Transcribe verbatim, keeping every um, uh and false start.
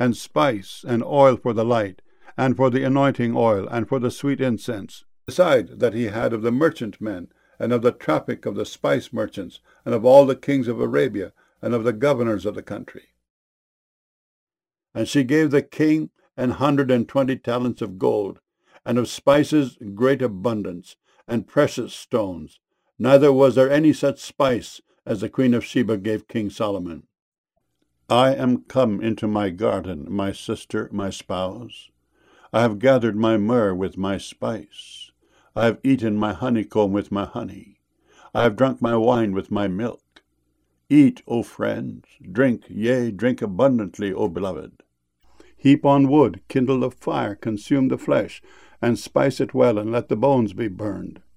and spice, and oil for the light, and for the anointing oil, and for the sweet incense. Beside that he had of the merchantmen, and of the traffic of the spice merchants, and of all the kings of Arabia, and of the governors of the country. And she gave the king an hundred and twenty talents of gold, and of spices great abundance, and precious stones. Neither was there any such spice as the queen of Sheba gave King Solomon. I am come into my garden, my sister, my spouse. I have gathered my myrrh with my spice. I have eaten my honeycomb with my honey. I have drunk my wine with my milk. Eat, O friends, drink, yea, drink abundantly, O beloved. Heap on wood, kindle the fire, consume the flesh, and spice it well, and let the bones be burned.